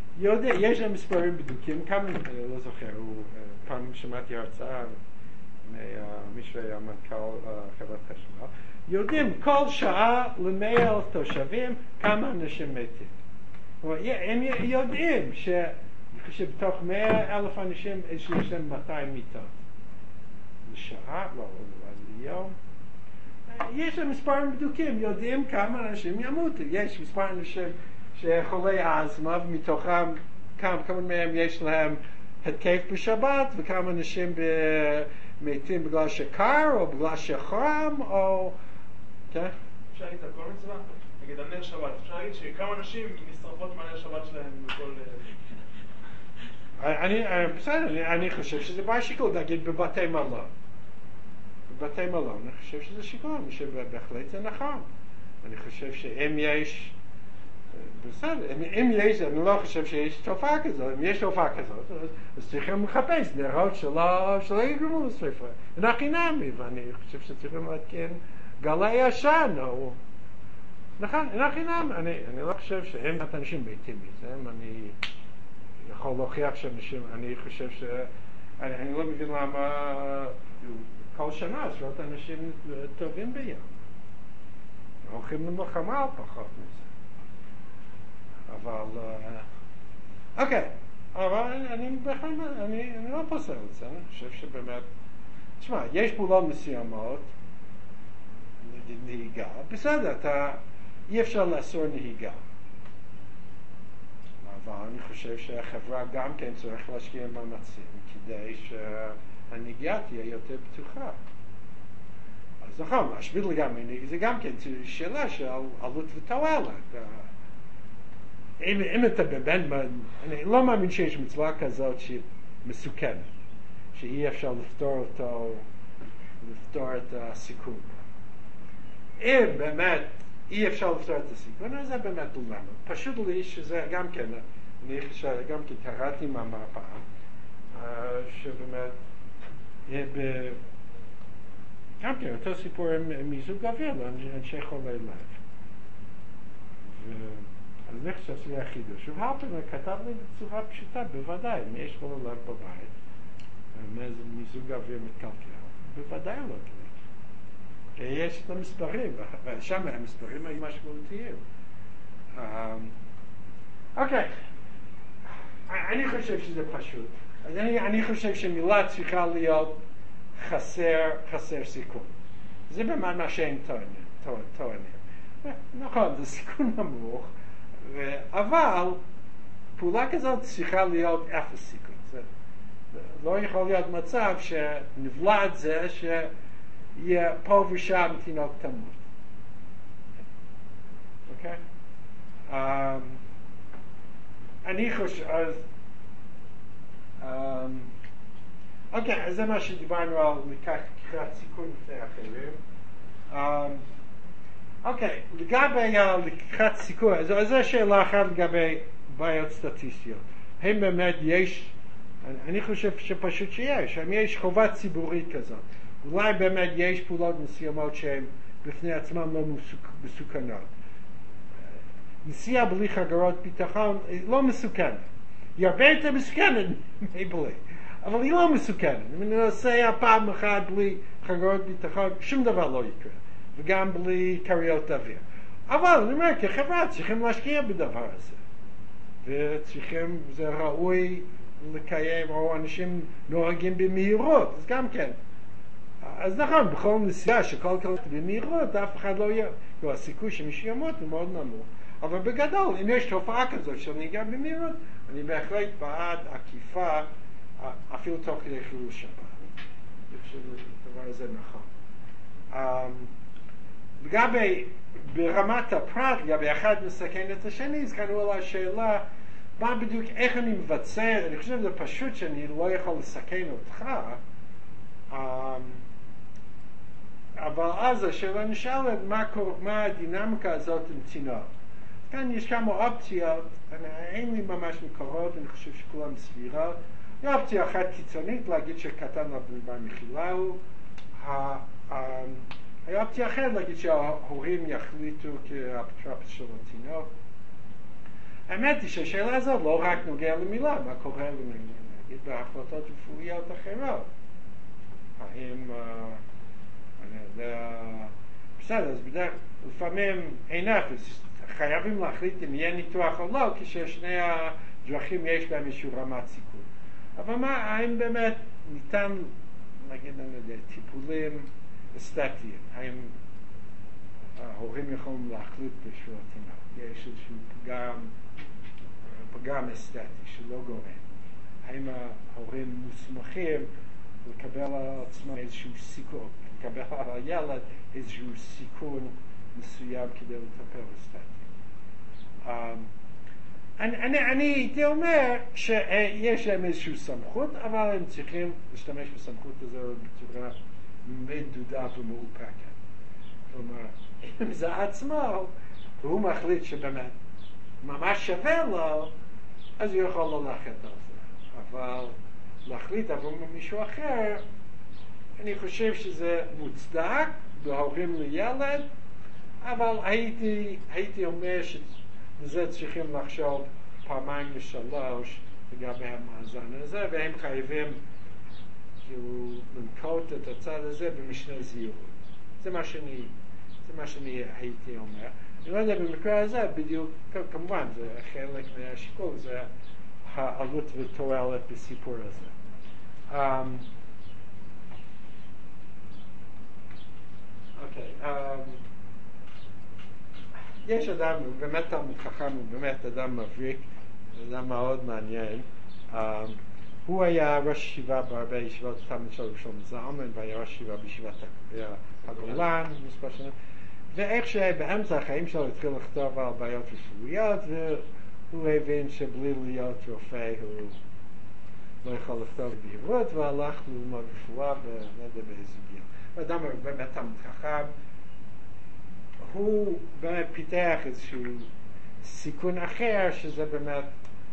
יש להם מספרים בדוקים, כמה, לא זוכר, פעם שמעתי הרצאה מי שהיה מנכ"ל חברת חשמל, יודעים כל שעה ל100,000 תושבים כמה אנשים מתים. הם יודעים שבתוך 100,000 אנשים יש להם 200 מיטות. לשעה, לא, ליום. יש להם מספרים בדוקים, יודעים כמה אנשים ימותו. יש מספר אנשים שחולי אסתמה, ומתוכם כמה מהם יש להם התקף בשבת, וכמה אנשים מתים בגלל שקר, או בגלל שחם, או... כן? אפשר להגיד על כל מצווה? נגיד על נר שבת, אפשר להגיד שכמה אנשים נשרפות מהנר שבת שלהם בכל... בסדר, אני חושב שזה בעיה שיקול, נגיד בבתי מלון. בבתי מלון, אני חושב שזה שיקול, שבהחלט זה נכון. אני חושב שאם יש... בסדר, אם יש, אני לא חושב שיש תופעה כזאת, אם יש תופעה כזאת, אז צריכים לחפש נרות שלא יגרמו לשריפה. אנחנו נעמי, ואני חושב שצריכים להתקין גלי עשן, או... נכון, אנחנו נעמי. אני לא חושב שאם אנשים ביתים מזה, אני יכול להוכיח שאנשים, אני חושב אני לא מבין למה כל שנה עשרות אנשים טובים ביום. הולכים למלחמה על פחות מזה. אבל, אוקיי, אבל אני לא פוסל את זה, אני חושב שבאמת, תשמע, יש פעולות מסוימות, נהיגה, בסדר, אי אפשר לאסור נהיגה, אבל אני חושב שהחברה גם כן צריך להשקיע מאמצים כדי שהנהיגה תהיה יותר בטוחה. אז נכון, להשביל לגמרי, זה גם כן שאלה של עלות ותועלת. אם אתה באמת, אני לא מאמין שיש מצווה כזאת שהיא מסוכנת, שאי אפשר לפתור את הסיכון. אם באמת אי אפשר לפתור את הסיכון, אז זה באמת דילמה. פשוט לי שזה גם כן, אני חושב, גם כן קראתי מהמפה, שבאמת, גם כן, אותו סיפור עם מיזוג אוויר, לאנשי חולי לב. אז אני חושב שזה החידוש. והלפרמן כתב לי בצורה פשוטה, בוודאי, אם יש חולה לב בבית, מיזוג אוויר מתקלקל, בוודאי לא תלך. יש את המספרים, ושם המספרים היו משמעותיים. אוקיי, אני חושב שזה פשוט. אני חושב שמילה צריכה להיות חסר סיכון. זה במה מה שהם טוענים. נכון, זה סיכון נמוך, אבל פעולה כזאת צריכה להיות אפס סיכון. לא יכול להיות מצב שנבלע את זה שיהיה פה ושם תינוק תמות. אוקיי? אני חושב, אוקיי, אז זה מה שדיברנו על לקחת סיכון לפני אחרים. אוקיי, לגבי לקחת סיכון, זו שאלה אחת לגבי בעיות סטטיסטיות. האם באמת יש, אני חושב שפשוט שיש, האם יש חובה ציבורית כזאת. אולי באמת יש פעולות מסוימות שהן בפני עצמן לא מסוכנות. נסיעה בלי חגורות ביטחון לא מסוכנת. היא הרבה יותר מסוכנת מבלי, אבל היא לא מסוכנת. אם אני נוסע פעם אחת בלי חגורות ביטחון, שום דבר לא יקרה. וגם בלי קריות אוויר. אבל אני אומר, כחברה צריכים להשקיע בדבר הזה. וצריכים, זה ראוי לקיים, או אנשים נוהגים במהירות, אז גם כן. אז נכון, בכל נסיעה שכל כך במהירות, אף אחד לא יהיה. הסיכוי שמישהו ימות הוא מאוד נמוך. אבל בגדול, אם יש תופעה כזאת של נהיגה במהירות, אני בהחלט בעד עקיפה, אפילו תוך כדי חילול שבת. אני חושב שהדבר הזה נכון. לגבי, ברמת הפרט, לגבי אחד מסכן את השני, אז כאן עולה השאלה, מה בדיוק, איך אני מבצע, אני חושב שזה פשוט שאני לא יכול לסכן אותך, אבל אז השאלה נשאלת, מה הדינמיקה הזאת עם תינוק? כאן יש כמה אופציות, אין לי ממש מקורות, אני חושב שכולם סבירות. אופציה אחת קיצונית, להגיד שקטן לא במחילה הוא, האופציה אחרת להגיד שההורים יחליטו כאפוטרופוס של התינוק. האמת היא שהשאלה הזאת לא רק נוגע למילה, מה קורה נגיד בהחלטות רפואיות אחרות. האם, אני יודע, בסדר, אז בדרך, לפעמים אין אפס, חייבים להחליט אם יהיה ניתוח או לא, כששני הדרכים יש בהם איזשהו רמת סיכון. אבל מה, האם באמת ניתן, נגיד, אני יודע, טיפולים אסתטיים, האם ההורים יכולים להחליט בשביל התינוק, יש איזשהו פגם אסתטי שלא גורם. האם ההורים מוסמכים לקבל על עצמם איזשהו סיכון, לקבל על הילד איזשהו סיכון מסוים כדי לטפל אסתטי. אני הייתי אומר שיש להם איזושהי סמכות, אבל הם צריכים להשתמש בסמכות הזו בצורה מדודה ומאופקת. כלומר, אם זה עצמו, והוא מחליט שבאמת ממש שווה לו, אז הוא יכול לא להחליט על זה. אבל להחליט עבור מישהו אחר, אני חושב שזה מוצדק, בהורים לילד, אבל הייתי אומר שזה צריכים לחשוב פעמיים ושלוש לגבי המאזן הזה, והם חייבים כאילו לנקוט את הצד הזה במשנה זהירות. זה מה שאני הייתי אומר. אני לא יודע, במקרה הזה בדיוק, כמובן, זה חלק מהשיקול, זה העלות ותועלת בסיפור הזה. יש אדם, הוא באמת תלמיד חכם, הוא באמת אדם מבריק, אדם מאוד מעניין. הוא היה ראש ישיבה בהרבה ישיבות תלמיד של ראשון זלמן, והיה ראש ישיבה בישיבת הגולן מספר שנים. ואיך שבאמצע החיים שלו התחיל לכתוב על בעיות רפואיות, והוא הבין שבלי להיות רופא הוא לא יכול לכתוב בהירות, והלך ללמוד רפואה ולא יודע באיזה גיל. אדם באמת תלמיד חכם, הוא באמת פיתח איזשהו סיכון אחר, שזה באמת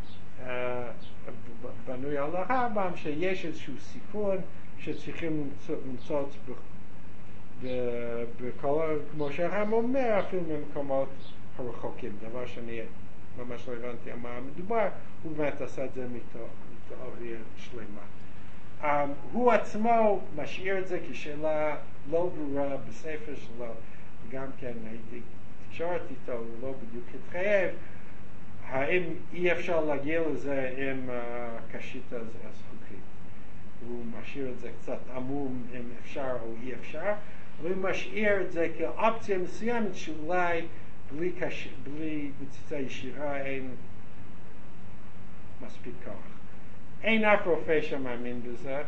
בנוי על הרמב"ם, שיש איזשהו סיכון שצריכים למצוא בכל, כמו שהרמב"ם אומר, אפילו ממקומות הרחוקים. דבר שאני ממש לא הבנתי על מה מדובר, הוא באמת עשה את זה מתיאוריה שלמה. הוא עצמו משאיר את זה כשאלה לא ברורה בספר שלו, גם כן הייתי תקשורת איתו, הוא לא בדיוק התחייב, האם אי אפשר להגיע לזה עם הקשית הזכוכית. הוא משאיר את זה קצת עמום אם אפשר או אי אפשר, אבל הוא משאיר את זה כאופציה מסוימת שאולי בלי מציצה ישירה אין מספיק כוח. אין אף רופא שמאמין בזה,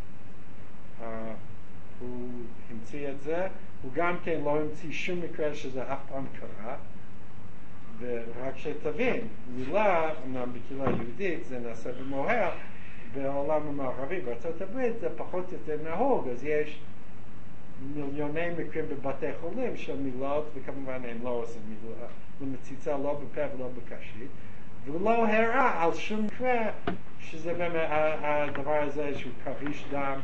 הוא המציא את זה, הוא גם כן לא המציא שום מקרה שזה אף פעם קרה, ורק שתבין, מילה, אמנם בקהילה יהודית, זה נעשה במוהר, בעולם המערבי, בארצות הברית, זה פחות או יותר נהוג, אז יש מיליוני מקרים בבתי חולים של מילות, וכמובן הם לא עושים מילה, ומציצה לא בפה ולא בקשית, והוא לא הראה על שום מקרה שזה באמת, הדבר הזה שהוא כריש דם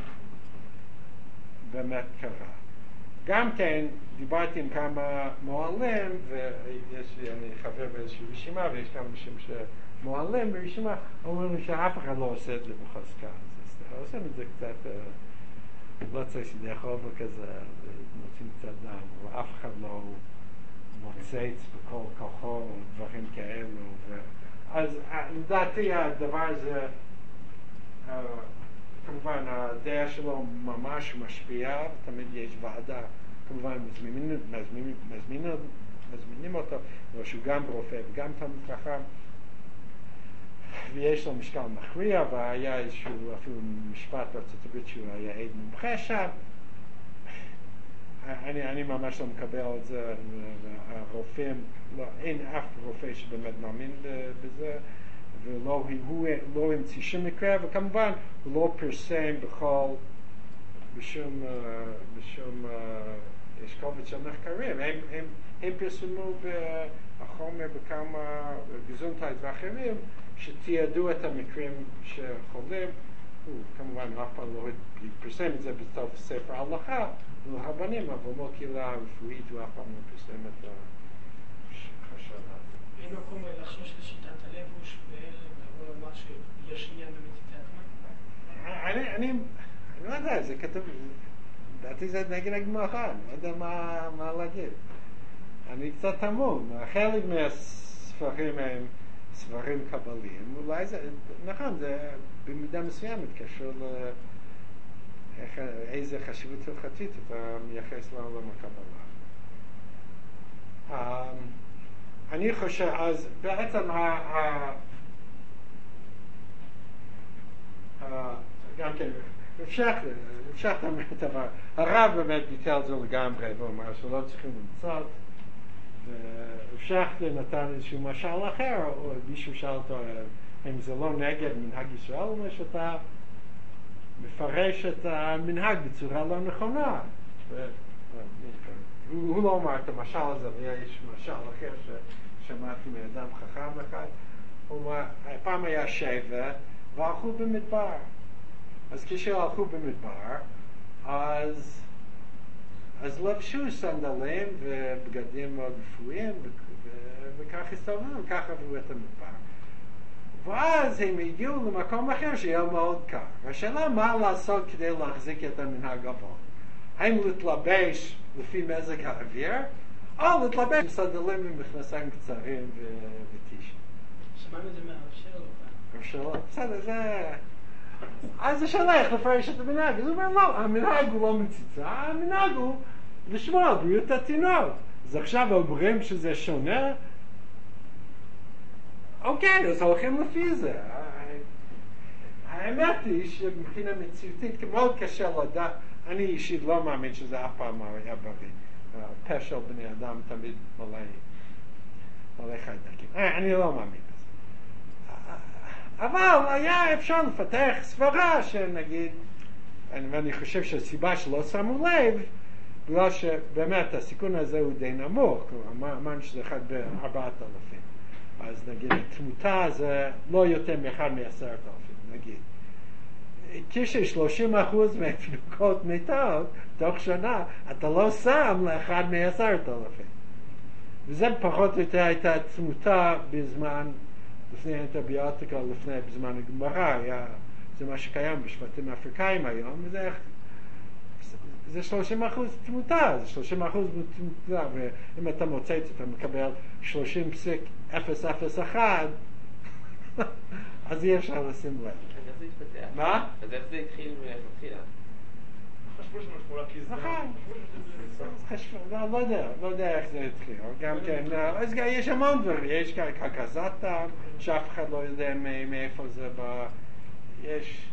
באמת קרה. גם כן, דיברתי עם כמה מועלים, ויש לי, אני חבר באיזושהי רשימה, ויש כמה אנשים שמועלים ברשימה, אומרים לי שאף אחד לא עושה את זה בחזקה. עושים את זה קצת, לא צריך שזה חובה כזה, מוצאים קצת דם, ואף אחד לא מוצץ בכל כוחו, או דברים כאלו. אז לדעתי הדבר הזה, כמובן הדעה שלו ממש משפיעה, תמיד יש ועדה, כמובן מזמינים אותו, שהוא גם רופא וגם תלמיד חכם, ויש לו משקל מכריע, והיה איזשהו אפילו משפט בארצות הברית שהוא היה עד מומחה שם. אני ממש לא מקבל את זה, הרופאים, אין אף רופא שבאמת מאמין בזה, ולא הוא המציא שום מקרה, וכמובן הוא לא פרסם בשום יש קובץ של מחקרים, הם פרסמו בחומר בכמה גזונטייט ואחרים שתיעדו את המקרים שחולים. הוא כמובן אף פעם לא פרסם את זה בסוף ספר הלכה לרבנים, אבל לא קהילה רפואית הוא אף פעם לא פרסם את החשד הזה. אין מקום לחשוש לשיטת הלבוש ואלה, לבוא לומר שיש עניין במציצת מים? אני לא יודע, יודע, זה כתוב, לדעתי זה נגד הגמרא, אני לא יודע מה להגיד. אני קצת תמום, חלק מהספרים הם ספרים קבליים, אולי זה, נכון, זה במידה מסוימת קשור איזה חשיבות הלכתית אתה מייחס לעולם הקבלה. אני חושב, אז בעצם גם כן, אפשר תמיד דבר, הרב באמת ביטל את זה לגמרי, ואומר שלא צריכים למצוא, והמשכתי נתן איזשהו משל אחר, או מישהו שאל אותו, אם זה לא נגד מנהג ישראל, או שאתה מפרש את המנהג בצורה לא נכונה. הוא לא אמר את המשל הזה, ויש משל אחר ששמעתי מאדם חכם אחד. הוא אמר, פעם היה שבט, והלכו במדבר. אז כשהלכו במדבר, אז לבשו סנדלים ובגדים מאוד רפואיים, וכך הסתובבו, וכך עברו את המדבר. ואז הם הגיעו למקום אחר שהיה מאוד קר. והשאלה מה לעשות כדי להחזיק את המנהג הבא. האם להתלבש לפי מזג האוויר, או להתלבש עם סנדלים ומכנסיים קצרים וטישים. שמענו את זה מהרב שלו. בסדר, זה... אז השאלה איך לפרש את המנהג. אז הוא אומר, לא, המנהג הוא לא מציצה, המנהג הוא לשמור על בריאות התינוק. אז עכשיו אומרים שזה שונה, אוקיי, אז הולכים לפי זה. האמת היא שמבחינה מציאותית, מאוד קשה לדעת, אני אישית לא מאמין שזה אף פעם היה בריא. פשע בני אדם תמיד מלא חיידקים. אני לא מאמין בזה. אבל היה אפשר לפתח סברה שנגיד, ואני חושב שהסיבה שלא שמו לב, בגלל שבאמת הסיכון הזה הוא די נמוך, אמרנו שזה 1 ב-4,000. אז נגיד, התמותה זה לא יותר מ1 מ10,000, נגיד. כש-30% מהתינוקות מתות תוך שנה, אתה לא שם ל1 מ10,000. וזה פחות או יותר הייתה תמותה בזמן, לפני האנטיביוטיקה, בזמן הגמרא, זה מה שקיים בשבטים אפריקאים היום, וזה זה 30% תמותה, זה 30% תמותה, ואם אתה מוצא את זה, אתה מקבל 30.001, אז אי אפשר לשים לב. אז איך זה התפתח? מה? אז איך זה התחיל מלכתחילה? חשבו שזה משמעולה כי זה... נכון. לא יודע איך זה התחיל. גם כן, אז יש המון דברים, יש כזאת טעם, שאף אחד לא יודע מאיפה זה בא, יש...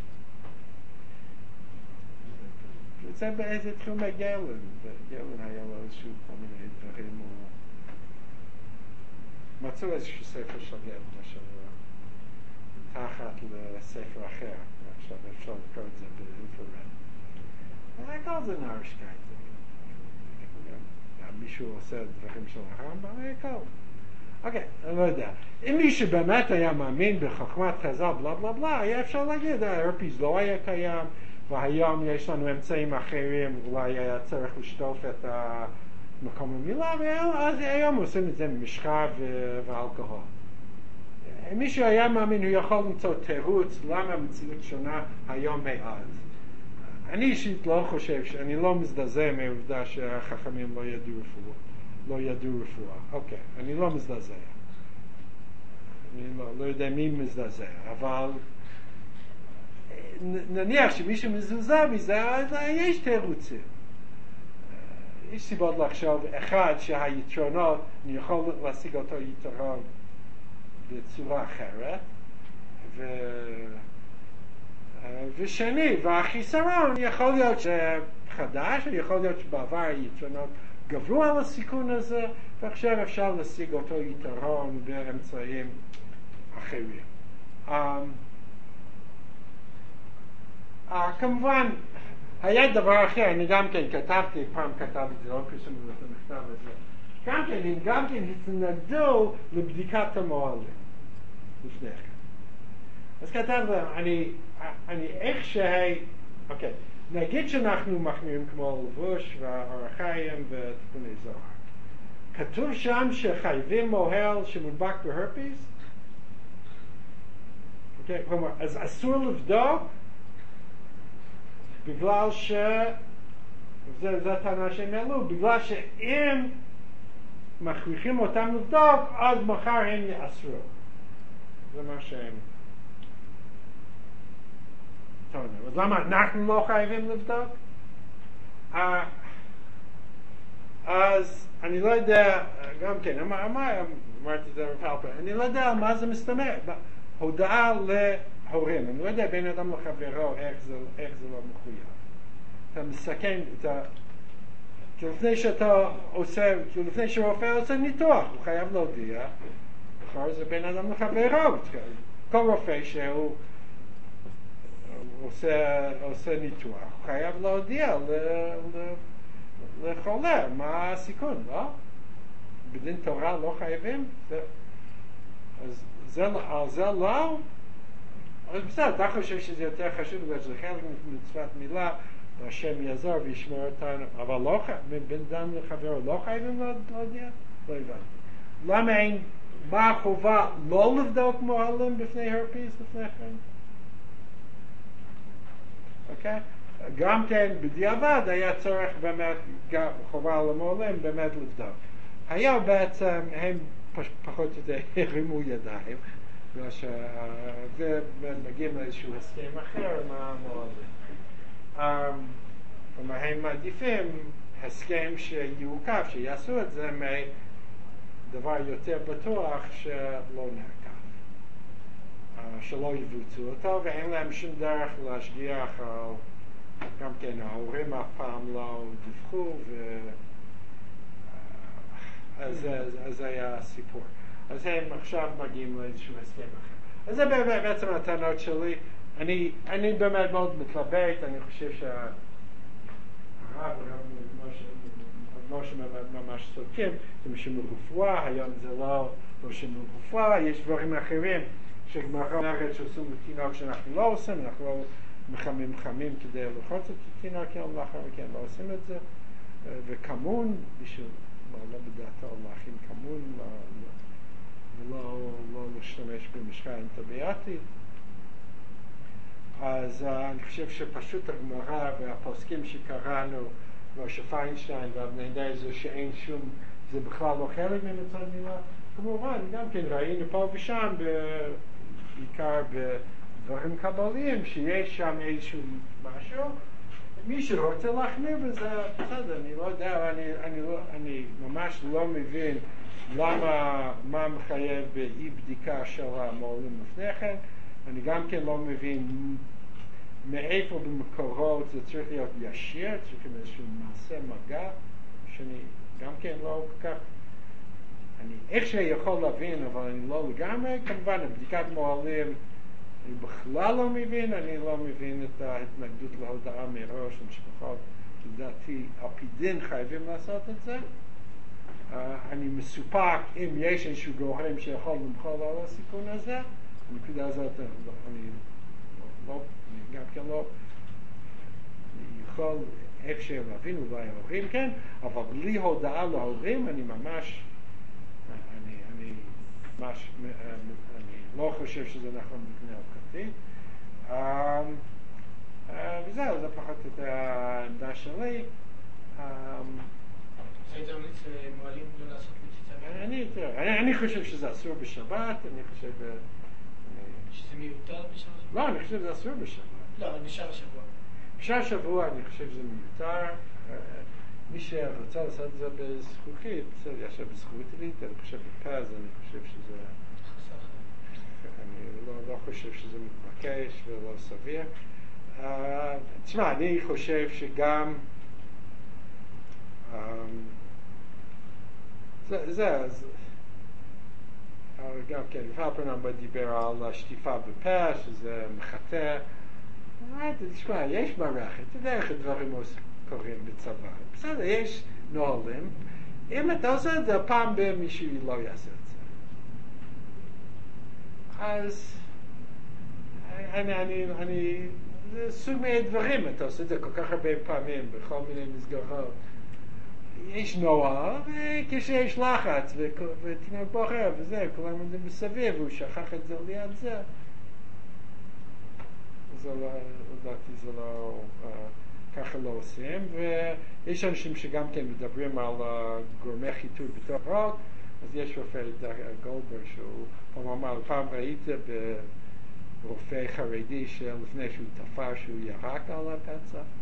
זה באיזה תחום הגלן, גלן היה לו איזשהו כל מיני דברים, מצאו איזשהו ספר של גלן, משהו תחת לספר אחר, עכשיו אפשר לקרוא את זה באינפרנט. אבל הכל זה נרשקייט, מישהו עושה דברים של הרמב"ם, הכל. אוקיי, אני לא יודע. אם מישהו באמת היה מאמין בחוכמת חז"ל, בלה בלה בלה, היה אפשר להגיד, ההרפיס לא היה קיים, והיום יש לנו אמצעים אחרים, אולי היה צריך לשטוף את מקום המילה, אז היום עושים את זה ממשחה ואלכוהול. אם מישהו היה מאמין, הוא יכול למצוא תירוץ למה המציאות שונה היום מאז. אני אישית לא חושב, אני לא מזדעזע מהעובדה שהחכמים לא ידעו רפואה. אוקיי, אני לא מזדעזע. אני לא יודע מי מזדעזע, אבל נניח שמישהו מזועזע מזה, אז יש תירוצים. יש סיבות לחשוב, אחד, שהיתרונות, אני יכול להשיג אותו יתרון בצורה אחרת, ושני, והחיסרון יכול להיות שחדש, יכול להיות שבעבר היתרונות גברו על הסיכון הזה, ועכשיו אפשר להשיג אותו יתרון באמצעים אחרים. כמובן, היה דבר אחר, אני גם כן כתבתי, פעם כתבתי, זה לא פרסום את המכתב הזה, הם גם כן התנגדו לבדיקת המועלים לפני כן. אז כתב להם, אני איך אוקיי, נגיד שאנחנו מחמירים כמו לבוש והאורחיים ותיקוני זוהר. כתוב שם שחייבים מוהל שמודבק בהרפיס? אוקיי, כלומר, אז אסור לבדוק בגלל זה הטענה שהם העלו, בגלל שאם מכריחים אותם לבדוק, אז מחר הם יאסרו. זה מה שהם טוענים. אז למה אנחנו לא חייבים לבדוק? אז אני לא יודע, גם כן, אמרתי את זה רפלפר, אני לא יודע מה זה מסתמך, הודעה להורים, אני לא יודע בין אדם לחברו איך זה לא מחויב. אתה מסכן, לפני שרופא עושה ניתוח, הוא חייב להודיע, אחר זה בין אדם לחברו, כל רופא שהוא עושה ניתוח, הוא חייב להודיע לחולה, מה הסיכון, לא? בדין תורה לא חייבים? אז זה לא? אז בסדר, אתה חושב שזה יותר חשוב, בגלל שזה חלק מצוות מילה, והשם יעזור וישמור אותנו, אבל לא, בין אדם לחברו לא חייבים להודיע? לא הבנתי. למה אין, מה החובה לא לבדוק מוהלים בפני הרפיס לפני כן? אוקיי? גם כן בדיעבד היה צורך באמת, חובה על המוהלים באמת לבדוק. היה בעצם, הם פחות או יותר הרימו ידיים, בגלל שזה מגיעים לאיזשהו הסכם אחר מה המוהלים. והם מעדיפים הסכם שיעוקב, שיעשו את זה מדבר יותר בטוח שלא נעקב, שלא יבוצעו אותו, ואין להם שום דרך להשגיח על, גם כן ההורים אף פעם לא דיווחו, אז זה היה הסיפור. אז הם עכשיו מגיעים לאיזשהו הסכם אחר. אז זה בעצם הטענות שלי. אני באמת מאוד מתלבט, אני חושב שהרב משה ממש צודקים, זה שימור רפואה, היום זה לא שימור רפואה, יש דברים אחרים שגמרא אומרת שעושים לתינוק שאנחנו לא עושים, אנחנו לא מחמים כדי לחוץ את התינוק יום לאחר מכן, לא עושים את זה, וכמון, בשביל לא בדעתו להכין כמון, ולא להשתמש במשחה אנטיביוטית. אז אני חושב שפשוט הגמרא והפוסקים שקראנו, משה פיינשטיין ואבני נזר, שאין שום, זה בכלל לא חלק ממצד מילה. כמובן, גם כן ראינו פה ושם, בעיקר בדברים קבליים, שיש שם איזשהו משהו, מי שרוצה להחמיר בזה, בסדר, אני לא יודע, אני ממש לא מבין מה מחייב באי בדיקה של המוהלים לפני כן. אני גם כן לא מבין מאיפה במקורות זה צריך להיות ישיר, צריך איזשהו מעשה מגע, שאני גם כן לא כל כך, אני איך שיכול להבין, אבל אני לא לגמרי, כמובן, בדיקת מוהלים אני בכלל לא מבין, אני לא מבין את ההתנגדות להודעה מראש למשפחות, לדעתי על פי דין חייבים לעשות את זה. אני מסופק אם יש איזשהו גורם שיכול למחול על הסיכון הזה, בנקודה הזאת אני גם כן לא יכול איך שהם להבין, אולי ההורים כן, אבל בלי הודעה להורים אני ממש לא חושב שזה נכון מבחינה הלכתית. וזהו, זה פחות את העמדה שלי. זה יותר מועלים לא לעשות מציצה? אני חושב שזה אסור בשבת, אני חושב... שזה מיותר בשבת? לא, אני חושב שזה אסור בשבת. לא, אבל בשאר השבוע. בשאר השבוע אני חושב שזה מיותר. מי שרוצה לעשות את זה בזכוכית, בסדר, ישב בזכוכית, אני חושב בפז, אני חושב שזה... אני לא חושב שזה מתבקש ולא סביר. תשמע, אני חושב שגם גם כן, פלפרנם דיבר על השטיפה בפה, שזה מחטא. תשמע, יש מערכת, אתה יודע איך הדברים קורים בצבא. בסדר, יש נהלים. אם אתה עושה את זה, פעם מישהו לא יעשה את זה. אז זה סוג מהדברים, אתה עושה את זה כל כך הרבה פעמים, בכל מיני מסגרות. יש נוער, וכשיש לחץ, ותינוק בוחר, וזה, כולם עומדים בסביב, והוא שכח את זה ליד זה. זה לדעתי זה לא, ככה לא עושים, ויש אנשים שגם כן מדברים על גורמי חיטוי בתוך רוק, אז יש רופא גולדברג שהוא אמר, פעם ראית ברופא חרדי שלפני שהוא תפר שהוא ירק על הפצע,